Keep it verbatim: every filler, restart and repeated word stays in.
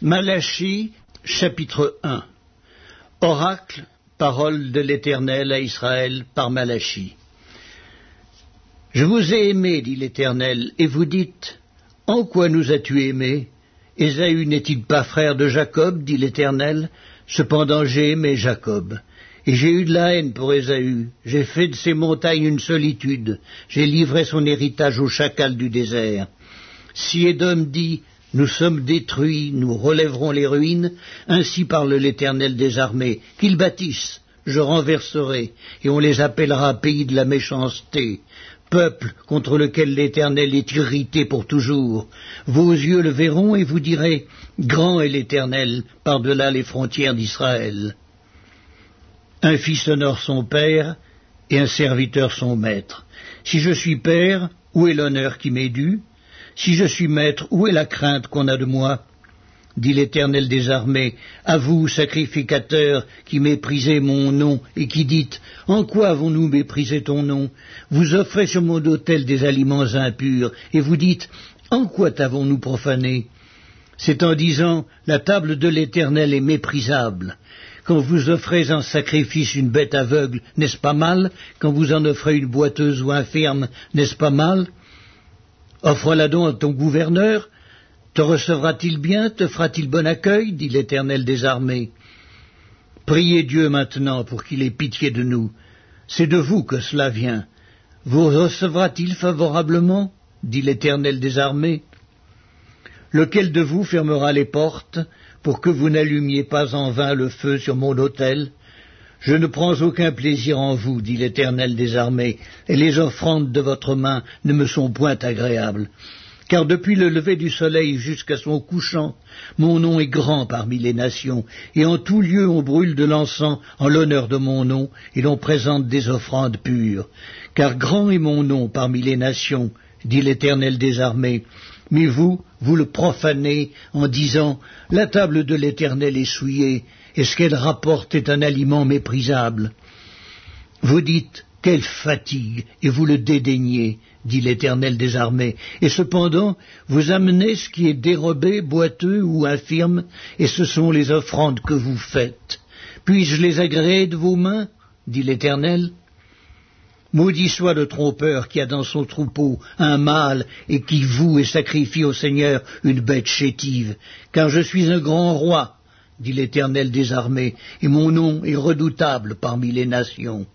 Malachie, chapitre un. Oracle, parole de l'Éternel à Israël par Malachie. Je vous ai aimé, dit l'Éternel, et vous dites, en quoi nous as-tu aimés? Ésaü n'est-il pas frère de Jacob, dit l'Éternel? Cependant j'ai aimé Jacob. Et j'ai eu de la haine pour Ésaü. J'ai fait de ses montagnes une solitude. J'ai livré son héritage aux chacals du désert. Si Édom dit, nous sommes détruits, nous relèverons les ruines, ainsi parle l'Éternel des armées, qu'ils bâtissent, je renverserai, et on les appellera pays de la méchanceté, peuple contre lequel l'Éternel est irrité pour toujours. Vos yeux le verront et vous direz, grand est l'Éternel par-delà les frontières d'Israël. Un fils honore son père, et un serviteur son maître. Si je suis père, où est l'honneur qui m'est dû? Si je suis maître, où est la crainte qu'on a de moi? Dit l'Éternel des armées, à vous, sacrificateurs, qui méprisez mon nom, et qui dites, en quoi avons-nous méprisé ton nom? Vous offrez sur mon autel des aliments impurs, et vous dites, en quoi t'avons-nous profané? C'est en disant, la table de l'Éternel est méprisable. Quand vous offrez en sacrifice une bête aveugle, n'est-ce pas mal? Quand vous en offrez une boiteuse ou infirme, n'est-ce pas mal? Offre-la donc à ton gouverneur. Te recevra-t-il bien? Te fera-t-il bon accueil? Dit l'Éternel des armées. Priez Dieu maintenant pour qu'il ait pitié de nous. C'est de vous que cela vient. Vous recevra-t-il favorablement? Dit l'Éternel des armées. Lequel de vous fermera les portes pour que vous n'allumiez pas en vain le feu sur mon autel? Je ne prends aucun plaisir en vous, dit l'Éternel des armées, et les offrandes de votre main ne me sont point agréables. Car depuis le lever du soleil jusqu'à son couchant, mon nom est grand parmi les nations, et en tout lieu on brûle de l'encens en l'honneur de mon nom, et l'on présente des offrandes pures. Car grand est mon nom parmi les nations, dit l'Éternel des armées. Mais vous, vous le profanez en disant, la table de l'Éternel est souillée, et ce qu'elle rapporte est un aliment méprisable. Vous dites, quelle fatigue, et vous le dédaignez, dit l'Éternel des armées, et cependant vous amenez ce qui est dérobé, boiteux ou infirme, et ce sont les offrandes que vous faites. Puis-je les agréer de vos mains, dit l'Éternel? Maudit soit le trompeur qui a dans son troupeau un mâle et qui voue et sacrifie au Seigneur une bête chétive, car je suis un grand roi, dit l'Éternel des armées, et mon nom est redoutable parmi les nations.